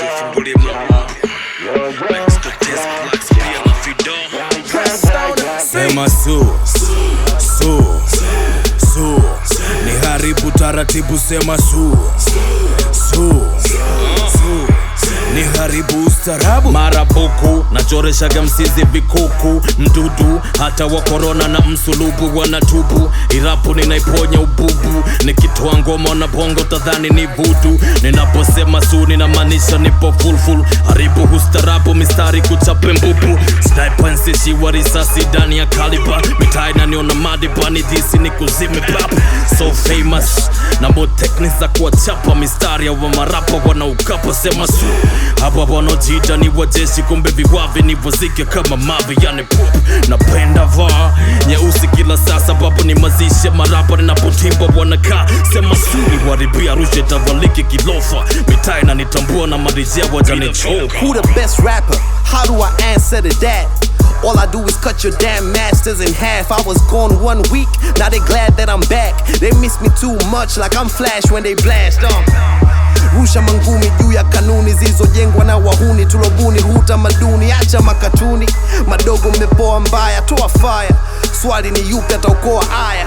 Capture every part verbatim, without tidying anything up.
tufungulie mlango Lex to test blacks pia na fido Sema su Su Su Ni haribu taratibu sema su Su Su Ni haribu ustarabu Marabuku nachoreshaga msizi vikuku Mdudu hata wa corona na msulubu wanatubu Irapu ninaiponya ububu Nikitoa ngoma na bongo tadhani ni vudu Ninaposema su ninamaanisha nipo full full Haribu ustarabu mistari kuchape mbubu Sniper nsishi wa risasi ndani ya kaliba Mitai na niona madiba ni disi ni kuzime bap So famous na mo techniques za kuwachapa mistari ya wa marapa wanaukapa sema su Hapa wanojita ni wajeshi kumbe viwavi ni wazike kama mavi yani poop Napenda vaa nyeusi kila sasa babu ni mazishe marapa ninapotimba wanakaa sema suri waribia rushe tavaliki kilofa Mitai na nitambua na marijia wajane choka Who the best rapper? How do I answer to that? All I do is cut your damn masters in half. I was gone one week, now they glad that I'm back. They miss me too much like I'm Flash when they blast uh. Rusha mangumi juu ya kanuni zilizojengwa na wahuni tulobuni huta maduni acha makatuni madogo mmepoa mbaya toa fire swali ni yupi ataokoa aya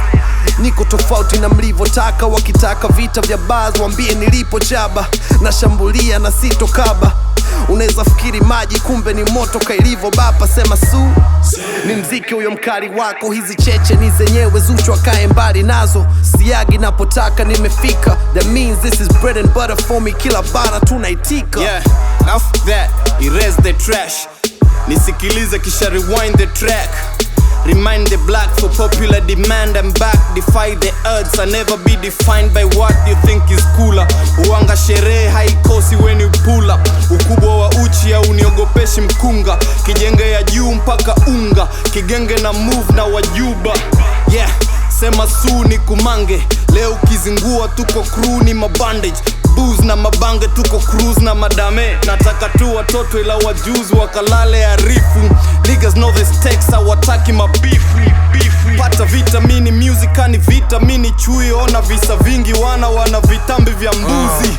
Niko tofauti na mlivotaka wakitaka vita vya baz wambie nilipo chaba na shambulia na sito kaba Unaweza fikiri maji kumbe ni moto kailivo bapa sema su Ni mziki huyo mkali wako hizi cheche ni zenyewe zuchwa kae mbali nazo Siagi napotaka nimefika That means this is bread and butter for me kila bara tunaitika Yeah, after that, erase the trash Nisikilize kisha rewind the track Remind the black for popular demand I'm back, defy the odds I never be defined by what you think is cooler Uanga sherehe haikosi when you pull up Ukubwa wa uchi ya uniogopeshi mkunga Kijenge ya juu mpaka unga Kigenge na move na wajuba Yeah, sema su ni kumange Leo kizingua tuko crew ni mabandage Booze na mabange tuko cruise na madame Nataka tu watoto ila wajuzi wakalale arifu Niggas know the stakes hawataki mabifu Pata vitamini music ni vitamini chui Ona visa vingi wana wana vitambi vya mbuzi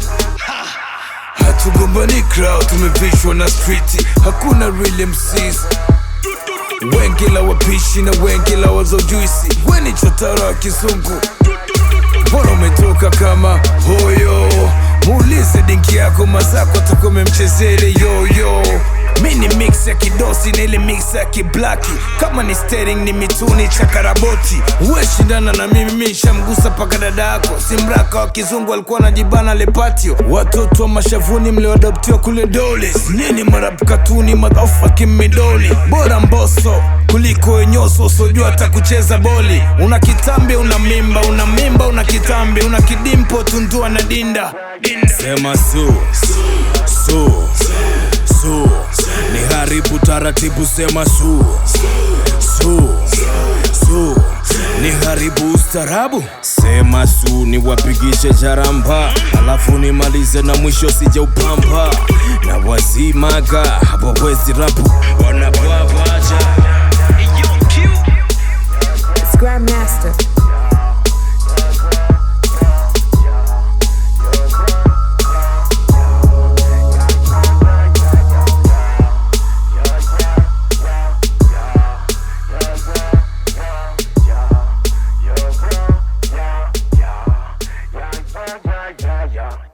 Hatugombani crowd tumevishwa na street Hakuna real M Cs Wengi la wapishi na wengi la wazojuisi Weni chotara wa kizungu Mbona umetoka kama hoyo Muulize dinki yako mazako takume mchezele yo yo Mini mix ya kidosi na ile mix ya kiblaki Kama ni steering ni mituni cha karaboti Uwe shindana na mimi misha mgusa paka dada yako Simraka wa kizungu alikuwa na jibana lepatio Watoto wa mashavuni mlewadoptiwa kule doles Nini marapu katuni motherfucking midoli Bora mboso kuliko enyoso sojua hata kucheza boli Una kitambi una mimba una mimba una kitambi Una kidimpo tundua na dinda Sema su Su Su Ni haribu taratibu sema su Su Su Ni haribu ustarabu Sema su ni wapigishe jaramba Alafu ni malize na mwisho sije upamba Na wazimaga hapo wezi rapu Wanababaja It's Grandmaster. Yeah, yeah, yeah.